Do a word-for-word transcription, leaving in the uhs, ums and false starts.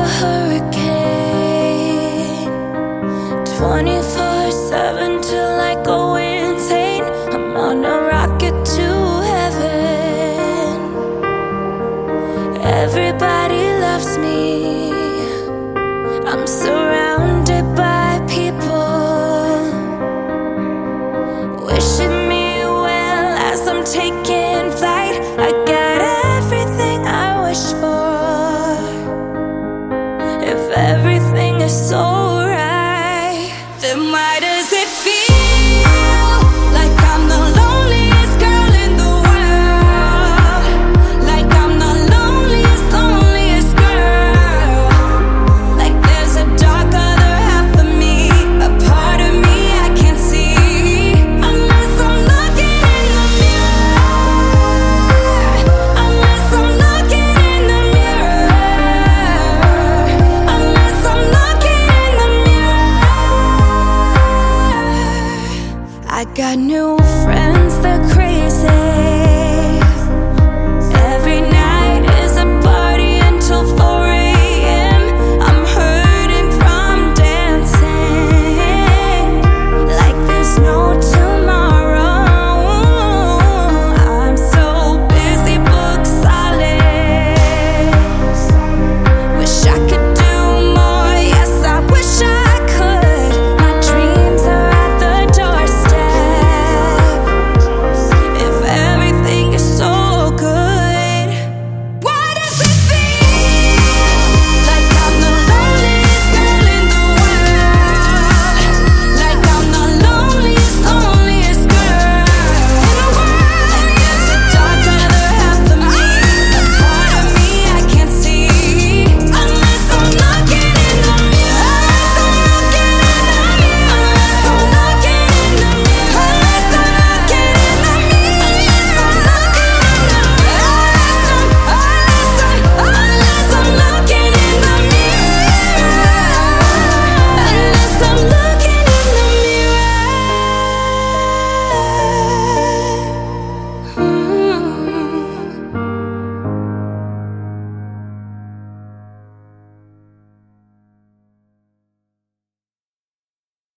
hurricane, twenty-four seven till I go insane. I'm on a rocket to heaven. Everybody loves me. I'm surrounded by people wishing me well as I'm taking flight. I got everything I wish for. If everything is so right, then might